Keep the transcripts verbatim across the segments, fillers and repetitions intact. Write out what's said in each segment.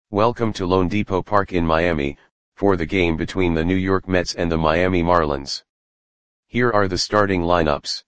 Welcome to loanDepot Park in Miami, for the game between the New York Mets and the Miami Marlins. Here are the starting lineups.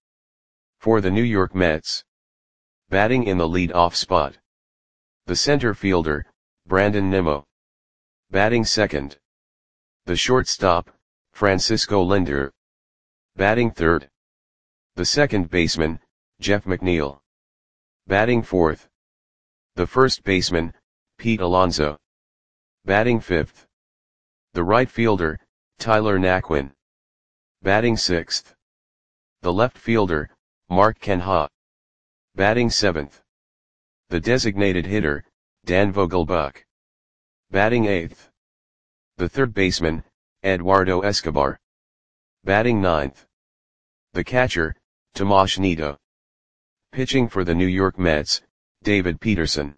For the New York Mets. Batting in the lead-off spot. The center fielder, Brandon Nimmo. Batting second. The shortstop, Francisco Lindor. Batting third. The second baseman, Jeff McNeil. Batting fourth. The first baseman, Pete Alonso. Batting fifth. The right fielder, Tyler Naquin. Batting sixth. The left fielder, Mark Canha. Batting seventh. The designated hitter, Dan Vogelbach. Batting eighth. The third baseman, Eduardo Escobar. Batting ninth. The catcher, Tomas Nido. Pitching for the New York Mets, David Peterson.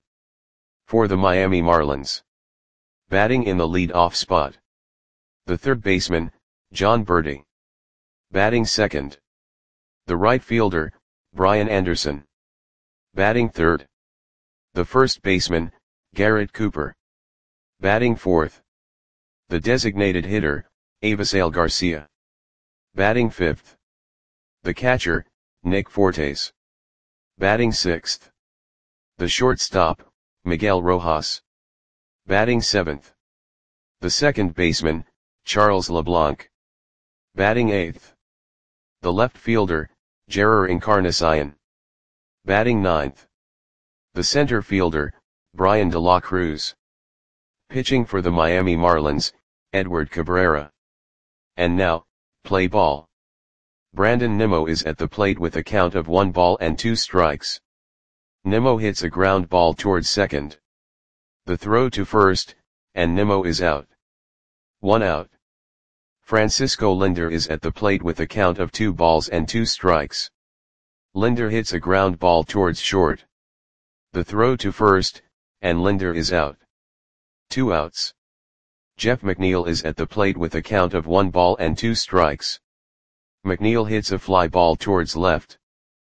For the Miami Marlins. Batting in the lead-off spot. The third baseman, Jon Berti. Batting second. The right fielder, Brian Anderson. Batting third. The first baseman, Garrett Cooper. Batting fourth. The designated hitter, Avisail Garcia. Batting fifth. The catcher, Nick Fortes. Batting sixth. The shortstop, Miguel Rojas. Batting seventh. The second baseman, Charles LeBlanc. Batting eighth. The left fielder, Jerar Encarnacion. Batting ninth. The center fielder, Brian De La Cruz. Pitching for the Miami Marlins, Edward Cabrera. And now, play ball. Brandon Nimmo is at the plate with a count of one ball and two strikes. Nimmo hits a ground ball towards second. The throw to first, and Nimmo is out. One out. Francisco Lindor is at the plate with a count of two balls and two strikes. Lindor hits a ground ball towards short. The throw to first, and Lindor is out. Two outs. Jeff McNeil is at the plate with a count of one ball and two strikes. McNeil hits a fly ball towards left.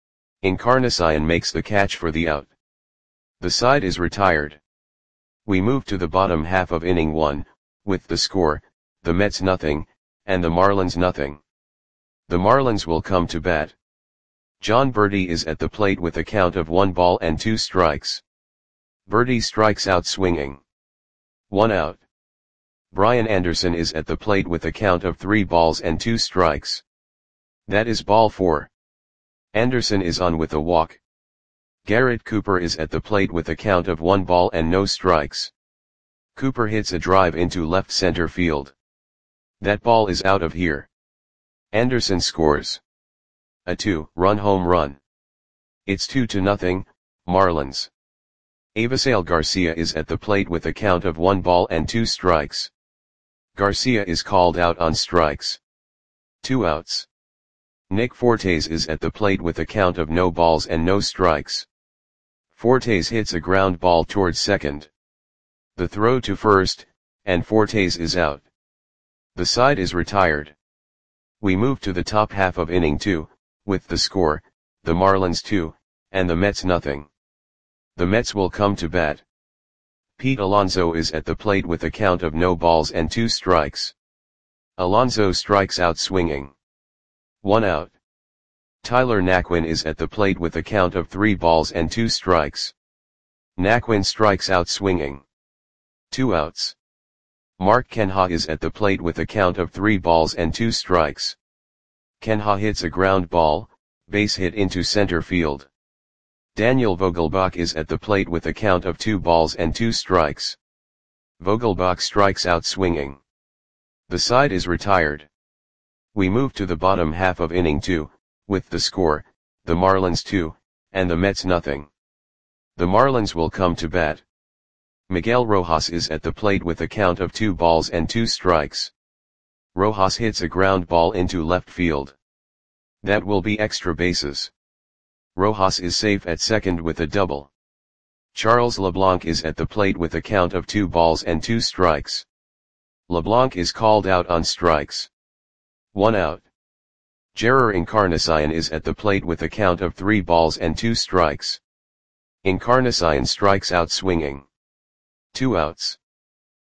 Encarnacion makes the catch for the out. The side is retired. We move to the bottom half of inning one, with the score, the Mets nothing, and the Marlins nothing. The Marlins will come to bat. Jon Berti is at the plate with a count of one ball and two strikes. Berti strikes out swinging. One out. Brian Anderson is at the plate with a count of three balls and two strikes. That is ball four. Anderson is on with a walk. Garrett Cooper is at the plate with a count of one ball and no strikes. Cooper hits a drive into left center field. That ball is out of here. Anderson scores a two-run home run. It's two to nothing, Marlins. Avisail Garcia is at the plate with a count of one ball and two strikes. Garcia is called out on strikes. Two outs. Nick Fortes is at the plate with a count of no balls and no strikes. Fortes hits a ground ball towards second. The throw to first, and Fortes is out. The side is retired. We move to the top half of inning two, with the score, the Marlins two, and the Mets nothing. The Mets will come to bat. Pete Alonso is at the plate with a count of no balls and two strikes. Alonso strikes out swinging. One out. Tyler Naquin is at the plate with a count of three balls and two strikes. Naquin strikes out swinging. Two outs. Mark Canha is at the plate with a count of three balls and two strikes. Canha hits a ground ball, base hit into center field. Daniel Vogelbach is at the plate with a count of two balls and two strikes. Vogelbach strikes out swinging. The side is retired. We move to the bottom half of inning two, with the score, the Marlins two, and the Mets nothing. The Marlins will come to bat. Miguel Rojas is at the plate with a count of two balls and two strikes. Rojas hits a ground ball into left field. That will be extra bases. Rojas is safe at second with a double. Charles LeBlanc is at the plate with a count of two balls and two strikes. LeBlanc is called out on strikes. One out. Jerar Encarnacion is at the plate with a count of three balls and two strikes. Encarnacion strikes out swinging. Two outs.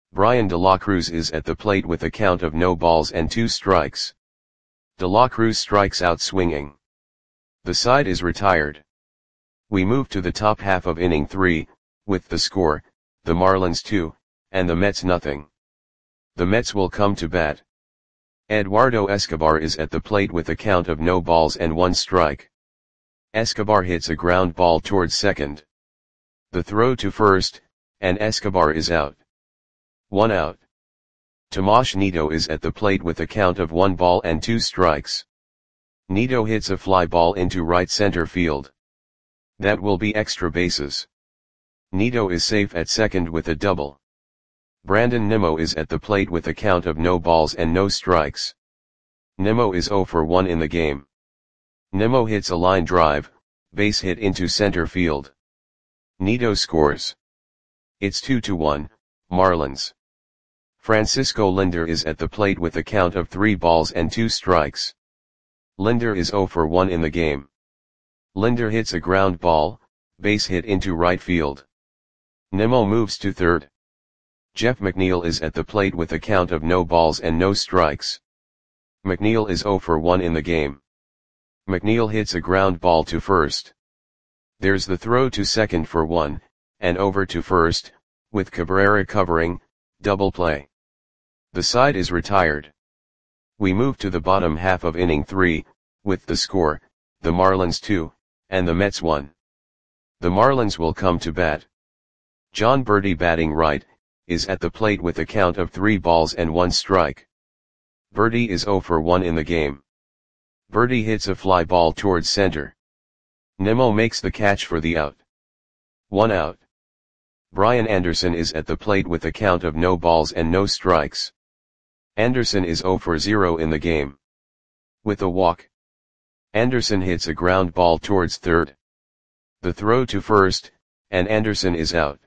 Brian De La Cruz is at the plate with a count of no balls and two strikes. De La Cruz strikes out swinging. The side is retired. We move to the top half of inning three, with the score, the Marlins two, and the Mets nothing. The Mets will come to bat. Eduardo Escobar is at the plate with a count of no balls and one strike. Escobar hits a ground ball towards second. The throw to first, and Escobar is out. One out. Tomas Nido is at the plate with a count of one ball and two strikes. Nido hits a fly ball into right center field. That will be extra bases. Nido is safe at second with a double. Brandon Nimmo is at the plate with a count of no balls and no strikes. Nimmo is zero for one in the game. Nimmo hits a line drive, base hit into center field. Nido scores. It's two to one, Marlins. Francisco Lindor is at the plate with a count of three balls and two strikes. Lindor is zero for one in the game. Lindor hits a ground ball, base hit into right field. Nimmo moves to third. Jeff McNeil is at the plate with a count of no balls and no strikes. McNeil is zero for one in the game. McNeil hits a ground ball to first. There's the throw to second for one, and over to first, with Cabrera covering, double play. The side is retired. We move to the bottom half of inning three, with the score, the Marlins two, and the Mets one. The Marlins will come to bat. Jon Berti batting right, is at the plate with a count of three balls and one strike. Berti is zero for one in the game. Berti hits a fly ball towards center. Nimmo makes the catch for the out. One out. Brian Anderson is at the plate with a count of no balls and no strikes. Anderson is zero for zero in the game. With a walk. Anderson hits a ground ball towards third. The throw to first, and Anderson is out.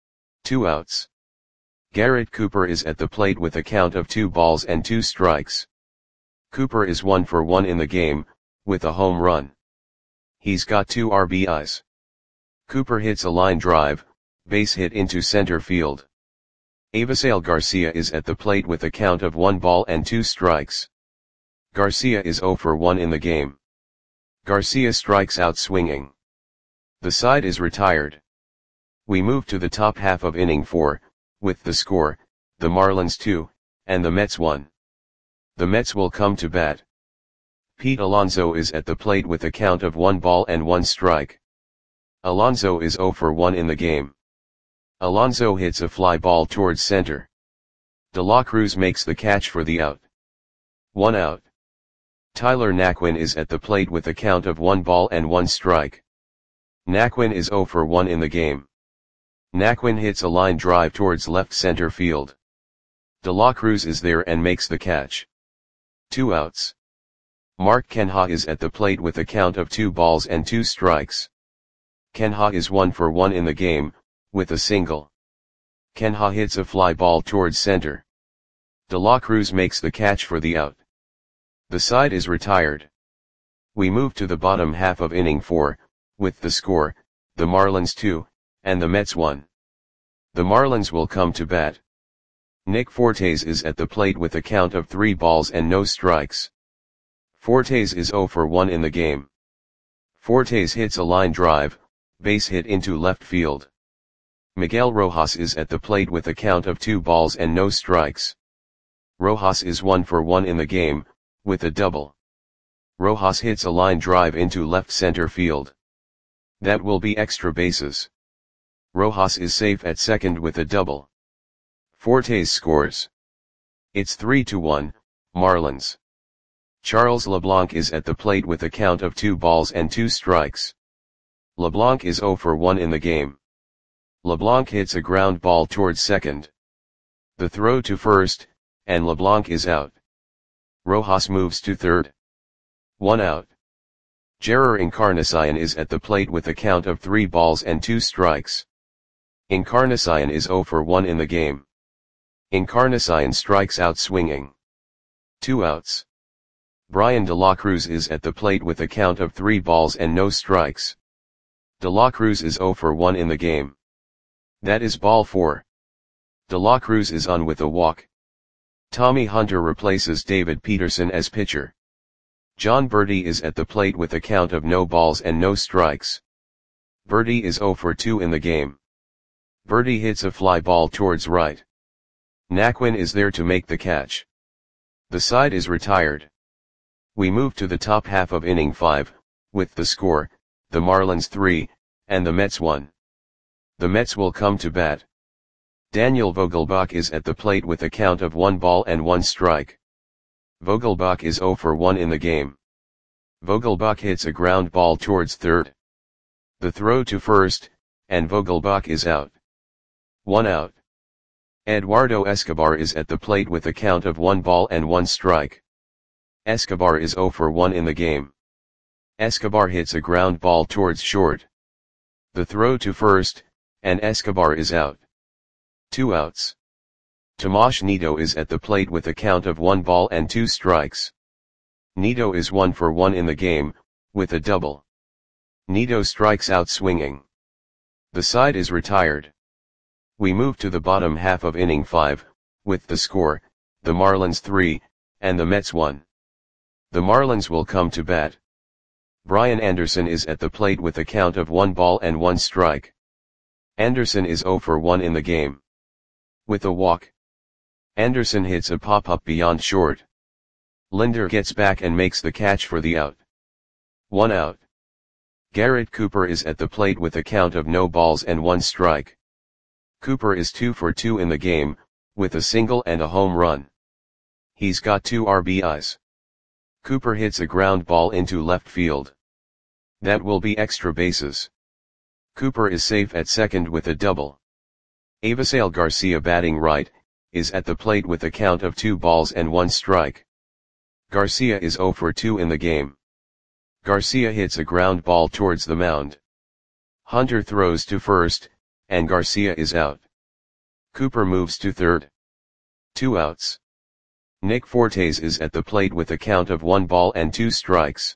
Two outs. Garrett Cooper is at the plate with a count of two balls and two strikes. Cooper is one for one in the game, with a home run. He's got two R B Is. Cooper hits a line drive, base hit into center field. Avisail Garcia is at the plate with a count of one ball and two strikes. Garcia is zero for one in the game. Garcia strikes out swinging. The side is retired. We move to the top half of inning four, with the score, the Marlins two, and the Mets one. The Mets will come to bat. Pete Alonso is at the plate with a count of one ball and one strike. Alonso is zero for one in the game. Alonso hits a fly ball towards center. De La Cruz makes the catch for the out. One out. Tyler Naquin is at the plate with a count of one ball and one strike. Naquin is zero for one in the game. Naquin hits a line drive towards left center field. De La Cruz is there and makes the catch. Two outs. Mark Canha is at the plate with a count of two balls and two strikes. Canha is one for one in the game, with a single. Canha hits a fly ball towards center. De La Cruz makes the catch for the out. The side is retired. We move to the bottom half of inning four, with the score, the Marlins two, and the Mets one. The Marlins will come to bat. Nick Fortes is at the plate with a count of three balls and no strikes. Fortes is zero for one in the game. Fortes hits a line drive, base hit into left field. Miguel Rojas is at the plate with a count of two balls and no strikes. Rojas is one for one in the game, with a double. Rojas hits a line drive into left center field. That will be extra bases. Rojas is safe at second with a double. Fortes scores. It's three to one, Marlins. Charles LeBlanc is at the plate with a count of two balls and two strikes. LeBlanc is zero for one in the game. LeBlanc hits a ground ball towards second. The throw to first, and LeBlanc is out. Rojas moves to third. One out. Jerar Encarnacion is at the plate with a count of three balls and two strikes. Encarnacion is zero for one in the game. Encarnacion strikes out swinging. Two outs. Brian De La Cruz is at the plate with a count of three balls and no strikes. De La Cruz is zero for one in the game. That is ball four. De La Cruz is on with a walk. Tommy Hunter replaces David Peterson as pitcher. John Berti is at the plate with a count of no balls and no strikes. Berti is oh for two in the game. Berti hits a fly ball towards right. Naquin is there to make the catch. The side is retired. We move to the top half of inning five, with the score, the Marlins three, and the Mets one. The Mets will come to bat. Daniel Vogelbach is at the plate with a count of one ball and one strike. Vogelbach is oh for one in the game. Vogelbach hits a ground ball towards third. The throw to first, and Vogelbach is out. One out. Eduardo Escobar is at the plate with a count of one ball and one strike. Escobar is oh for one in the game. Escobar hits a ground ball towards short. The throw to first, and Escobar is out. Two outs. Tomas Nido is at the plate with a count of one ball and two strikes. Nido is one for one in the game, with a double. Nido strikes out swinging. The side is retired. We move to the bottom half of inning five, with the score, the Marlins three, and the Mets one. The Marlins will come to bat. Brian Anderson is at the plate with a count of one ball and one strike. Anderson is oh for one in the game. With a walk. Anderson hits a pop-up beyond short. Linder gets back and makes the catch for the out. One out. Garrett Cooper is at the plate with a count of no balls and one strike. Cooper is two for two in the game, with a single and a home run. He's got two R B Is. Cooper hits a ground ball into left field. That will be extra bases. Cooper is safe at second with a double. Avisail Garcia, batting right, is at the plate with a count of two balls and one strike. Garcia is oh for two in the game. Garcia hits a ground ball towards the mound. Hunter throws to first, and Garcia is out. Cooper moves to third. Two outs. Nick Fortes is at the plate with a count of one ball and two strikes.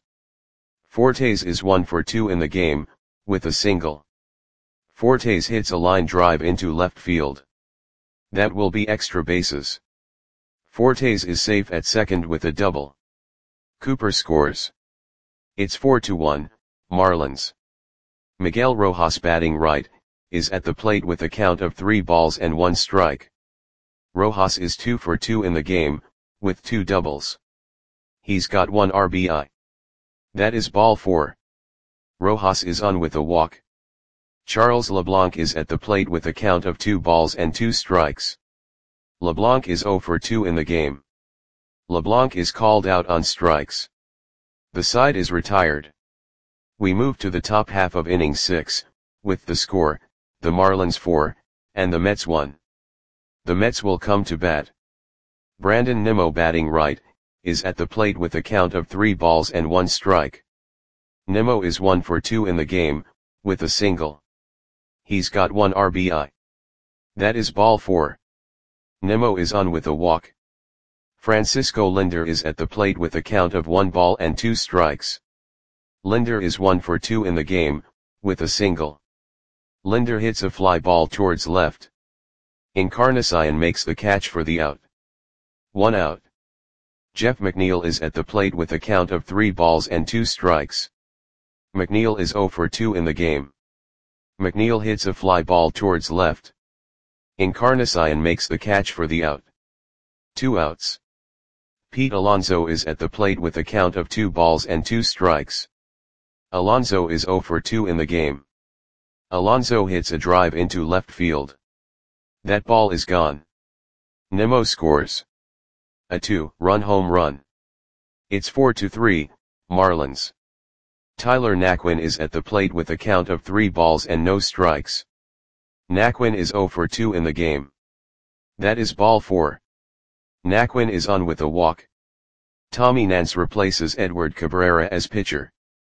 Fortes is one for two in the game, with a single. Fortes hits a line drive into left field. That will be extra bases. Fortes is safe at second with a double. Cooper scores. It's four to one, Marlins. Miguel Rojas, batting right, is at the plate with a count of three balls and one strike. Rojas is two for two in the game, with two doubles. He's got one R B I. That is ball four. Rojas is on with a walk. Charles LeBlanc is at the plate with a count of two balls and two strikes. LeBlanc is oh for two in the game. LeBlanc is called out on strikes. The side is retired. We move to the top half of inning six, with the score, the Marlins four, and the Mets one. The Mets will come to bat. Brandon Nimmo, batting right, is at the plate with a count of three balls and one strike. Nimmo is one for two in the game, with a single. He's got one R B I. That is ball four. Nimmo is on with a walk. Francisco Linder is at the plate with a count of one ball and two strikes. Linder is one for two in the game, with a single. Linder hits a fly ball towards left. Encarnacion makes the catch for the out. One out. Jeff McNeil is at the plate with a count of three balls and two strikes. McNeil is oh for two in the game. McNeil hits a fly ball towards left. Encarnacion makes the catch for the out. Two outs. Pete Alonso is at the plate with a count of two balls and two strikes. Alonso is oh for two in the game. Alonso hits a drive into left field. That ball is gone. Nimmo scores. A two-run home run. It's four to three, Marlins. Tyler Naquin is at the plate with a count of three balls and no strikes. Naquin is oh for two in the game. That is ball four. Naquin is on with a walk. Tommy Nance replaces Edward Cabrera as pitcher.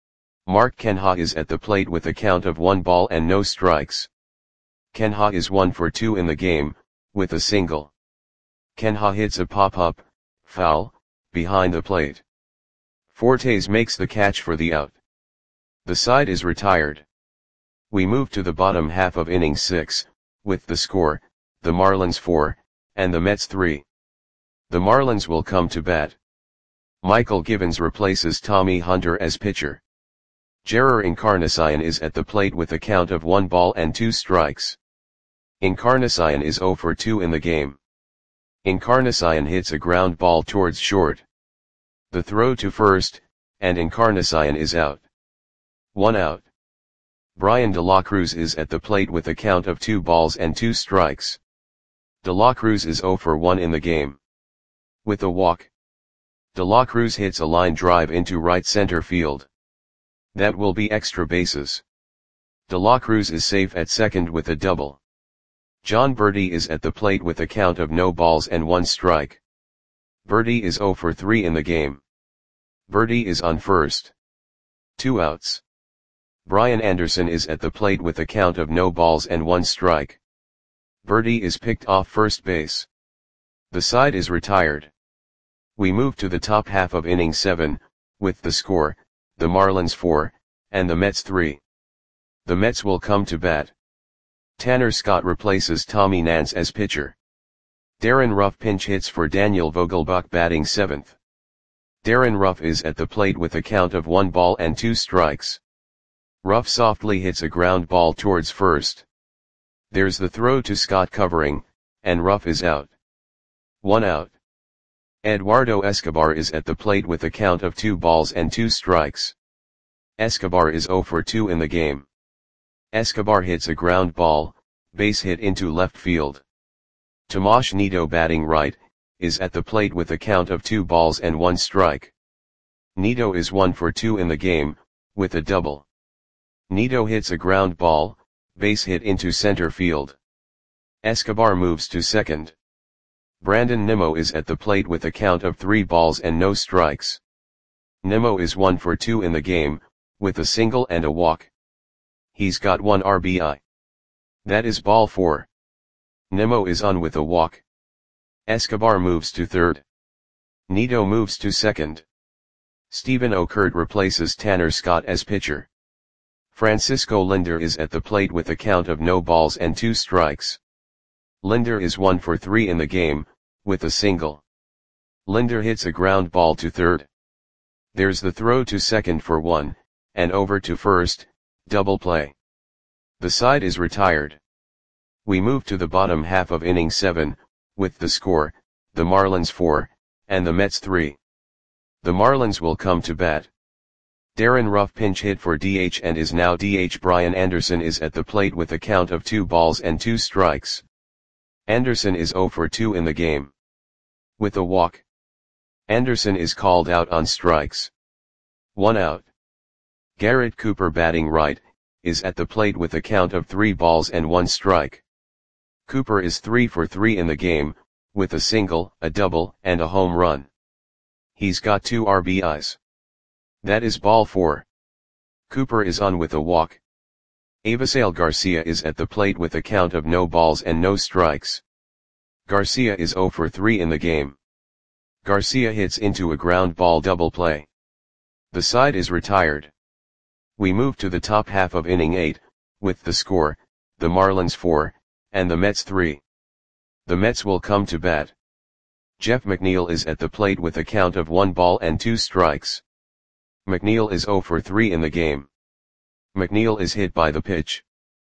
Mark Kenha is at the plate with a count of one ball and no strikes. Kenha is one for two in the game, with a single. Kenha hits a pop-up, foul, behind the plate. Fortes makes the catch for the out. The side is retired. We move to the bottom half of inning six, with the score, the Marlins four, and the Mets three. The Marlins will come to bat. Michael Givens replaces Tommy Hunter as pitcher. Jerar Encarnacion is at the plate with a count of one ball and two strikes. Encarnacion is zero for two in the game. Encarnacion hits a ground ball towards short. The throw to first, and Encarnacion is out. One out. Bryan De La Cruz is at the plate with a count of two balls and two strikes. De La Cruz is zero for one in the game. With a walk. De La Cruz hits a line drive into right center field. That will be extra bases. De La Cruz is safe at second with a double. Jon Berti is at the plate with a count of no balls and one strike. Berti is zero for three in the game. Berti is on first. Two outs. Brian Anderson is at the plate with a count of no balls and one strike. Berti is picked off first base. The side is retired. We move to the top half of inning seven, with the score, the Marlins four, and the Mets three. The Mets will come to bat. Tanner Scott replaces Tommy Nance as pitcher. Darren Ruff pinch hits for Daniel Vogelbach batting seventh. Darren Ruff is at the plate with a count of one ball and two strikes. Ruff softly hits a ground ball towards first. There's the throw to Scott covering, and Ruff is out. One out. Eduardo Escobar is at the plate with a count of two balls and two strikes. Escobar is zero for two in the game. Escobar hits a ground ball, base hit into left field. Tomas Nido batting right, is at the plate with a count of two balls and one strike. Nido is one for two in the game, with a double. Nido hits a ground ball, base hit into center field. Escobar moves to second. Brandon Nimmo is at the plate with a count of three balls and no strikes. Nimmo is one for two in the game, with a single and a walk. He's got one R B I. That is ball four. Nimmo is on with a walk. Escobar moves to third. Nido moves to second. Stephen Okert replaces Tanner Scott as pitcher. Francisco Lindor is at the plate with a count of no balls and two strikes. Lindor is one for three in the game, with a single. Lindor hits a ground ball to third. There's the throw to second for one, and over to first, double play. The side is retired. We move to the bottom half of inning seven, with the score, the Marlins four, and the Mets three. The Marlins will come to bat. Darren Ruff pinch hit for D H and is now D H. Brian Anderson is at the plate with a count of two balls and two strikes. Anderson is zero for two in the game. With a walk. Anderson is called out on strikes. One out. Garrett Cooper batting right, is at the plate with a count of three balls and one strike. Cooper is three for three in the game, with a single, a double, and a home run. He's got two R B Is. That is ball four. Cooper is on with a walk. Avisail Garcia is at the plate with a count of no balls and no strikes. Garcia is zero for three in the game. Garcia hits into a ground ball double play. The side is retired. We move to the top half of inning eight, with the score, the Marlins four, and the Mets three. The Mets will come to bat. Jeff McNeil is at the plate with a count of one ball and two strikes. McNeil is zero for three in the game. McNeil is hit by the pitch.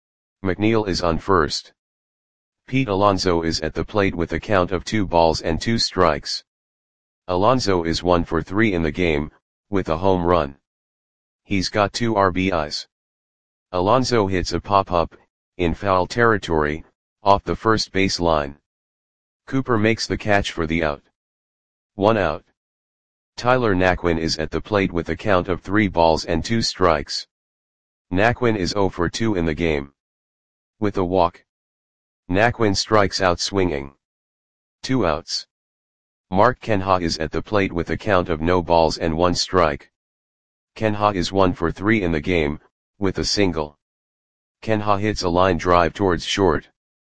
McNeil is on first. Pete Alonso is at the plate with a count of two balls and two strikes. Alonso is one for three in the game, with a home run. He's got two R B Is. Alonso hits a pop-up, in foul territory, off the first base line. Cooper makes the catch for the out. One out. Tyler Naquin is at the plate with a count of three balls and two strikes. Naquin is zero for two in the game. With a walk. Naquin strikes out swinging. Two outs. Mark Canha is at the plate with a count of no balls and one strike. Canha is one for three in the game, with a single. Canha hits a line drive towards short.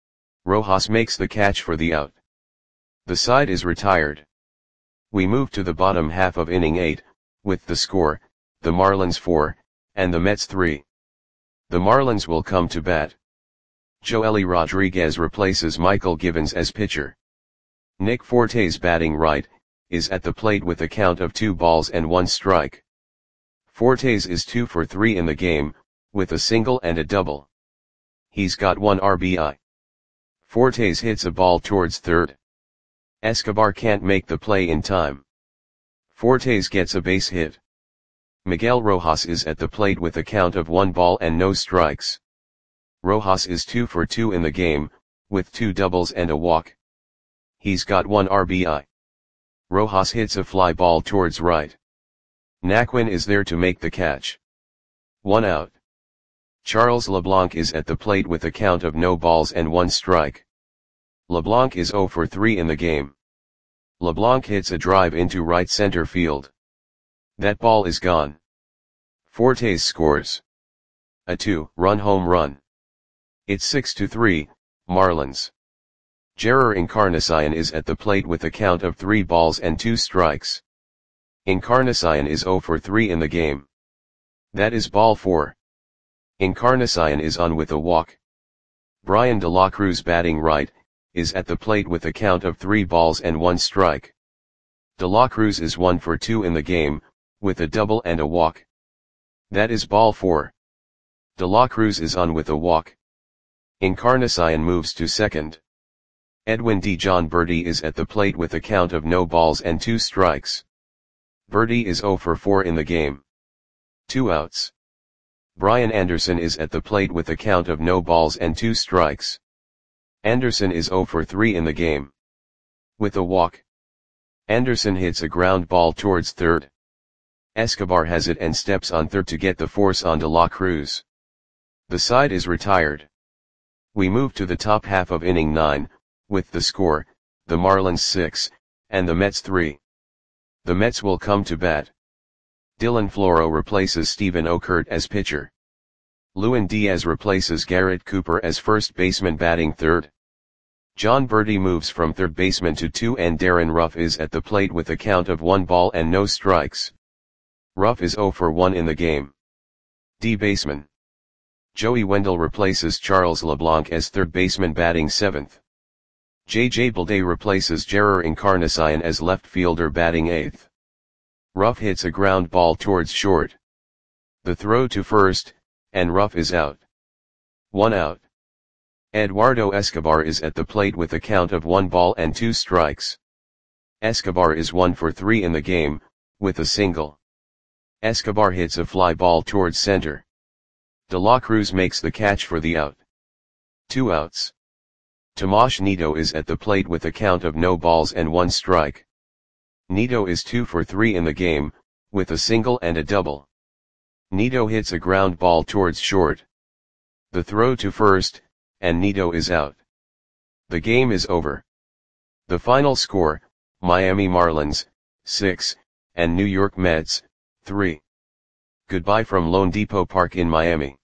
Rojas makes the catch for the out. The side is retired. We move to the bottom half of inning eight, with the score, the Marlins four, and the Mets three. The Marlins will come to bat. Joely Rodriguez replaces Michael Givens as pitcher. Nick Fortes, batting right, is at the plate with a count of two balls and one strike. Fortes is two for three in the game, with a single and a double. He's got one R B I. Fortes hits a ball towards third. Escobar can't make the play in time. Fortes gets a base hit. Miguel Rojas is at the plate with a count of one ball and no strikes. Rojas is two for two in the game, with two doubles and a walk. He's got one R B I. Rojas hits a fly ball towards right. Naquin is there to make the catch. One out. Charles LeBlanc is at the plate with a count of no balls and one strike. LeBlanc is zero for three in the game. LeBlanc hits a drive into right center field. That ball is gone. Fortes scores a two-run home run. It's six to three, Marlins. Jerar Encarnacion is at the plate with a count of three balls and two strikes. Encarnacion is zero for three in the game. That is ball four. Encarnacion is on with a walk. Brian De La Cruz, batting right, is at the plate with a count of three balls and one strike. De La Cruz is one for two in the game, with a double and a walk. That is ball four. De La Cruz is on with a walk. Encarnacion moves to second. Edwin D. John Berti is at the plate with a count of no balls and two strikes. Berti is zero for four in the game. Two outs. Brian Anderson is at the plate with a count of no balls and two strikes. Anderson is zero for three in the game. With a walk. Anderson hits a ground ball towards third. Escobar has it and steps on third to get the force on De La Cruz. The side is retired. We move to the top half of inning nine, with the score, the Marlins six, and the Mets three. The Mets will come to bat. Dylan Floro replaces Stephen Okert as pitcher. Lewin Diaz replaces Garrett Cooper as first baseman, batting third. John Berti moves from third baseman to two, and Darren Ruff is at the plate with a count of one ball and no strikes. Ruff is zero for one in the game. D baseman. Joey Wendell replaces Charles LeBlanc as third baseman, batting seventh. J J Bleday replaces Jerar Encarnacion as left fielder, batting eighth. Ruff hits a ground ball towards short. The throw to first, and Ruff is out. One out. Eduardo Escobar is at the plate with a count of one ball and two strikes. Escobar is one for three in the game, with a single. Escobar hits a fly ball towards center. De La Cruz makes the catch for the out. Two outs. Tomas Nido is at the plate with a count of no balls and one strike. Nido is two for three in the game, with a single and a double. Nido hits a ground ball towards short. The throw to first, and Nido is out. The game is over. The final score, Miami Marlins, six, and New York Mets, three. Goodbye from Lone Depot Park in Miami.